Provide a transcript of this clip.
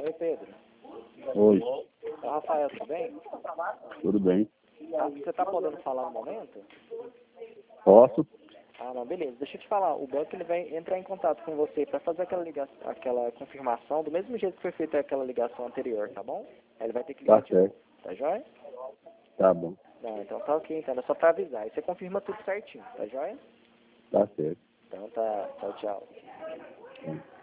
Oi, Pedro. Oi, Rafael, tudo bem? tudo bem? Você tá podendo falar no momento? Posso? Ah, não, beleza. Deixa eu te falar. O banco ele vai entrar em contato com você para fazer aquela confirmação do mesmo jeito que foi feita aquela ligação anterior, tá bom? Aí ele vai ter que ligar Tá de novo. certo, Tá joia? tá bom, Não, então tá ok, então é só pra avisar. Aí você confirma tudo certinho, tá joia? tá certo. Então tá, tchau, tchau.